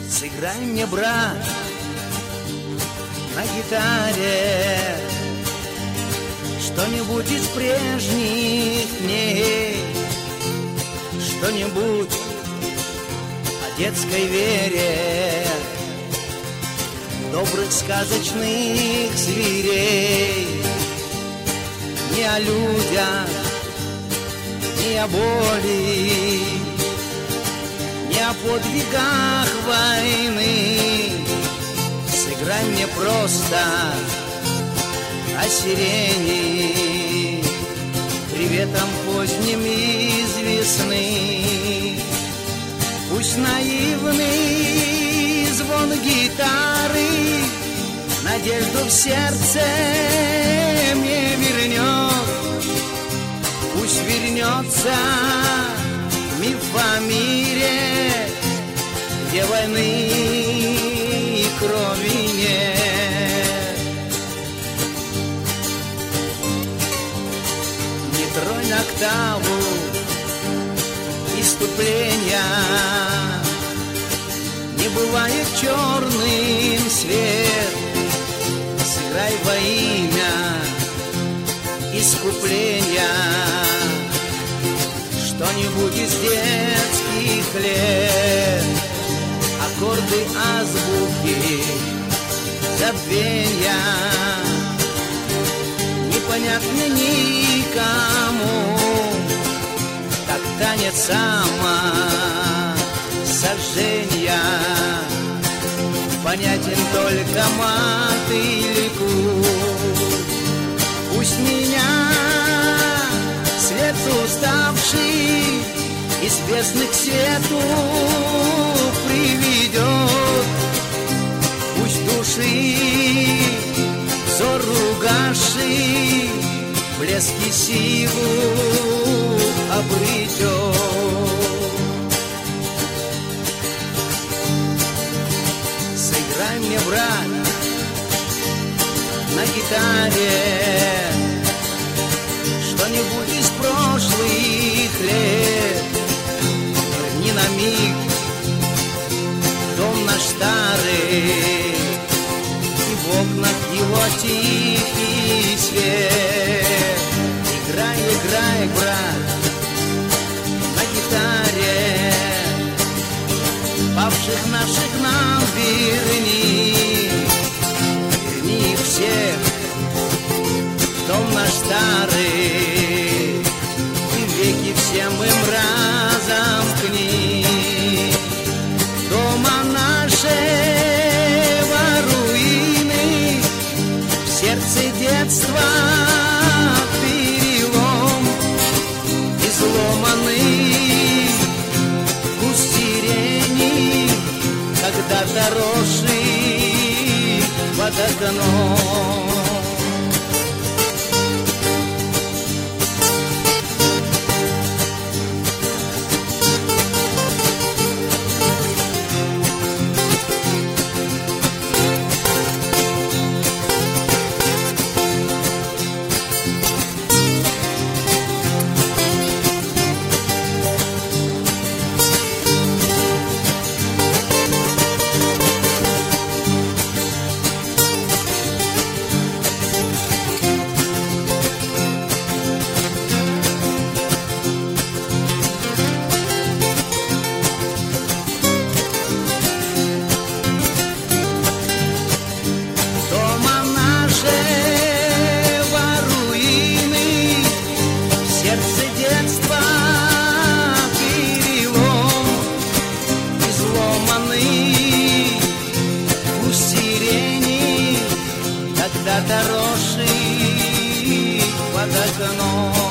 Сыграй мне, брат, на гитаре что-нибудь из прежних дней, что-нибудь о детской вере, добрых сказочных зверей. Не о людях, не о боли, не о подвигах войны. Сыграй мне просто о сирени, приветом поздним из весны. Пусть наивный звон гитары надежду в сердце мне вернет. Пусть вернется миф о мире, где войны и крови нет. Не тронь октаву иступления, не бывает черным свет. Сыграй во имя искупления что-нибудь из детских лет. Аккорды азбуки забвенья непонятны никому, как танец самосожжения понятен только мотыльку. Пусть меня свет уставший из бездны к свету приведет. Пусть души взор угасший блески силу обретет. Сыграй мне, брат, на гитаре что-нибудь из прошлых лет. Верни на миг дом наш старый, и в окнах его тихий свет. Играй, играй, брат, на гитаре, павших наших нам верни. Верни их всех в дом наш старый, и веки всем им разомкни. Дома нашего руины, в сердце детства перелом, изломанный куст сирени, когда-то росший под окном. Когда-то росший под окном.